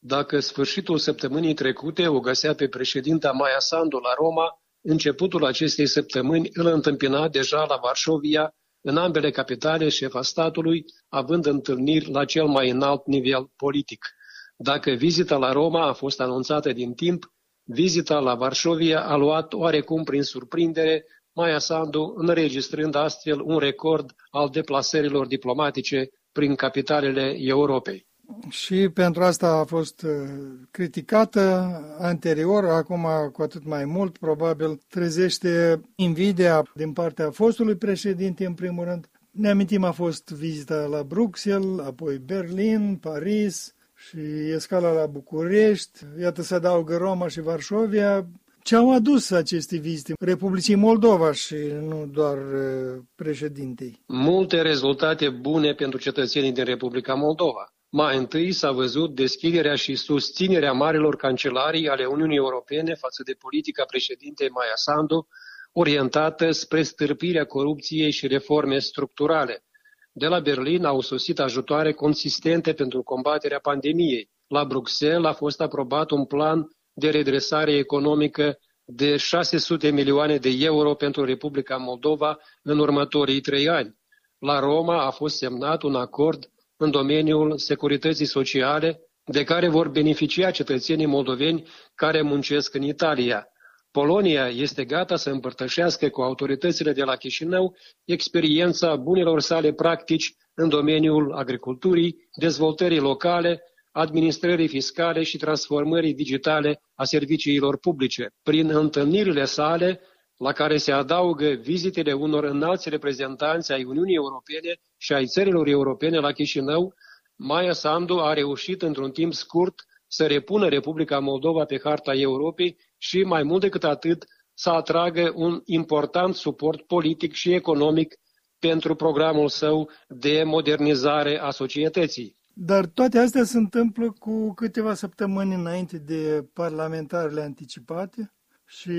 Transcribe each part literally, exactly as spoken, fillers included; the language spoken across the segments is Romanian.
Dacă sfârșitul săptămânii trecute o găsea pe președinta Maia Sandu la Roma, începutul acestei săptămâni îl întâmpina deja la Varșovia, în ambele capitale, șefa statului, având întâlniri la cel mai înalt nivel politic. Dacă vizita la Roma a fost anunțată din timp, vizita la Varșovia a luat oarecum prin surprindere, Maia Sandu înregistrând astfel un record al deplasărilor diplomatice prin capitalele Europei. Și pentru asta a fost criticată anterior, acum cu atât mai mult, probabil trezește invidia din partea fostului președinte, în primul rând. Ne amintim, a fost vizita la Bruxelles, apoi Berlin, Paris și escala la București. Iată, se adaugă Roma și Varșovia. Ce au adus aceste vizite Republicii Moldova și nu doar președintei? Multe rezultate bune pentru cetățenii din Republica Moldova. Mai întâi s-a văzut deschiderea și susținerea marilor cancelarii ale Uniunii Europene față de politica președintei Maia Sandu, orientată spre stârpirea corupției și reforme structurale. De la Berlin au sosit ajutoare consistente pentru combaterea pandemiei. La Bruxelles a fost aprobat un plan de redresare economică de șase sute milioane de euro pentru Republica Moldova în următorii trei ani. La Roma a fost semnat un acord în domeniul securității sociale, de care vor beneficia cetățenii moldoveni care muncesc în Italia. Polonia este gata să împărtășească cu autoritățile de la Chișinău experiența bunelor sale practici în domeniul agriculturii, dezvoltării locale, administrării fiscale și transformării digitale a serviciilor publice. Prin întâlnirile sale, la care se adaugă vizitele unor înalți reprezentanți ai Uniunii Europene și ai țărilor europene la Chișinău, Maia Sandu a reușit într-un timp scurt să repună Republica Moldova pe harta Europei și, mai mult decât atât, să atragă un important suport politic și economic pentru programul său de modernizare a societății. Dar toate astea se întâmplă cu câteva săptămâni înainte de parlamentarele anticipate? Și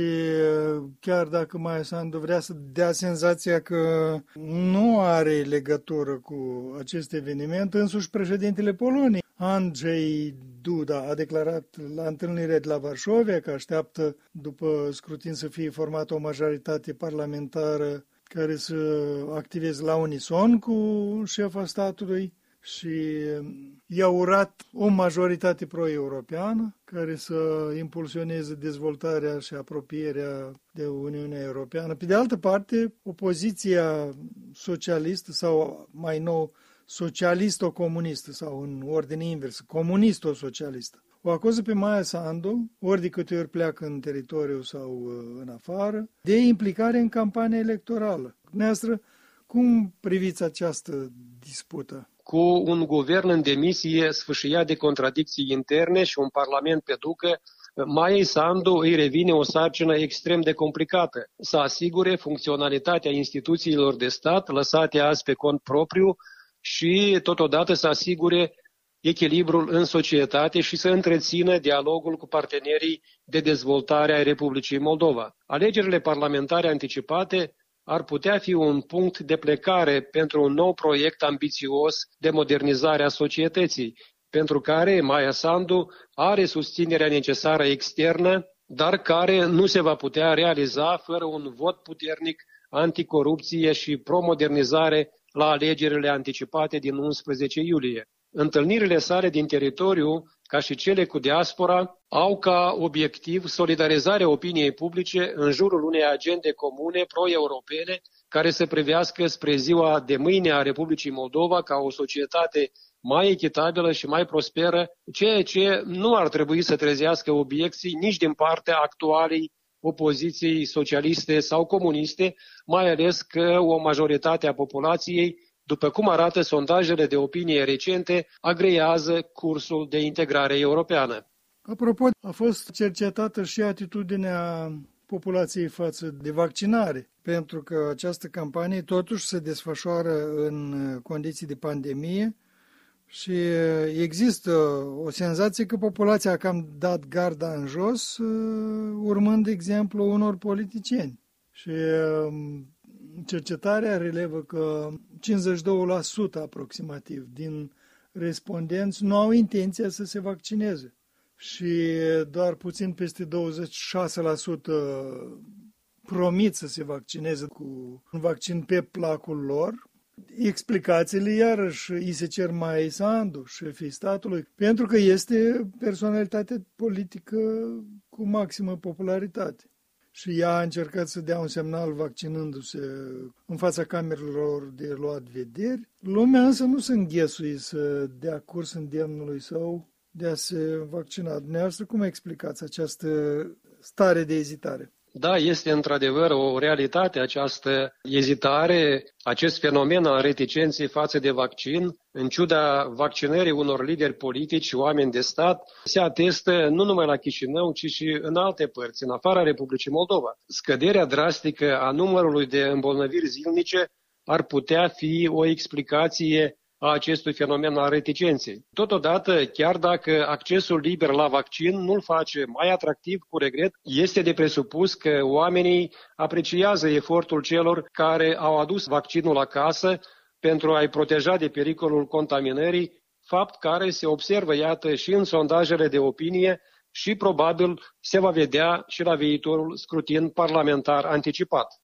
chiar dacă Maia Sandu vrea să dea senzația că nu are legătură cu acest eveniment, însuși președintele Poloniei, Andrzej Duda, a declarat la întâlnirea de la Varșovia că așteaptă după scrutin să fie formată o majoritate parlamentară care să activeze la unison cu șefa statului și i-a urat o majoritate pro-europeană care să impulsioneze dezvoltarea și apropierea de Uniunea Europeană. Pe de altă parte, opoziția socialistă sau mai nou socialisto-comunistă sau în ordine inversă, comunisto-socialistă, o acuză pe Maia Sandu, ori de câte ori pleacă în teritoriu sau în afară, de implicare în campania electorală. Dumneavoastră, cum priviți această dispută? Cu un guvern în demisie sfâșiat de contradicții interne și un parlament pe ducă, Maiei Sandu îi revine o sarcină extrem de complicată, să asigure funcționalitatea instituțiilor de stat lăsate azi pe cont propriu și totodată să asigure echilibrul în societate și să întrețină dialogul cu partenerii de dezvoltare ai Republicii Moldova. Alegerile parlamentare anticipate ar putea fi un punct de plecare pentru un nou proiect ambițios de modernizare a societății, pentru care Maia Sandu are susținerea necesară externă, dar care nu se va putea realiza fără un vot puternic anticorupție și pro-modernizare la alegerile anticipate din unsprezece iulie. Întâlnirile sale din teritoriu, ca și cele cu diaspora, au ca obiectiv solidarizarea opiniei publice în jurul unei agende comune pro-europene care să privească spre ziua de mâine a Republicii Moldova ca o societate mai echitabilă și mai prosperă, ceea ce nu ar trebui să trezească obiecții nici din partea actualei opoziției socialiste sau comuniste, mai ales că o majoritate a populației, după cum arată sondajele de opinie recente, agrează cursul de integrare europeană. Apropo, a fost cercetată și atitudinea populației față de vaccinare, pentru că această campanie totuși se desfășoară în condiții de pandemie și există o senzație că populația a cam dat garda în jos, urmând exemplu unor politicieni. Și cercetarea relevă că cincizeci și doi la sută aproximativ din respondenți nu au intenția să se vaccineze. Și doar puțin peste douăzeci și șase la sută promit să se vaccineze cu un vaccin pe placul lor. Explicațiile, iarăși, îi se cer Maiei Sandu, șefii statului, pentru că este personalitate politică cu maximă popularitate. Și ea a încercat să dea un semnal vaccinându-se în fața camerelor de luat vederi. Lumea însă nu se înghesuie să dea curs îndemnului său de a se vaccina. Dumneavoastră, cum explicați această stare de ezitare? Da, este într-adevăr o realitate această ezitare, acest fenomen al reticenței față de vaccin, în ciuda vaccinării unor lideri politici și oameni de stat, se atestă nu numai la Chișinău, ci și în alte părți, în afara Republicii Moldova. Scăderea drastică a numărului de îmbolnăviri zilnice ar putea fi o explicație a acestui fenomen al reticenței. Totodată, chiar dacă accesul liber la vaccin nu-l face mai atractiv, cu regret, este de presupus că oamenii apreciază efortul celor care au adus vaccinul acasă pentru a-i proteja de pericolul contaminării, fapt care se observă, iată, și în sondajele de opinie și probabil se va vedea și la viitorul scrutin parlamentar anticipat.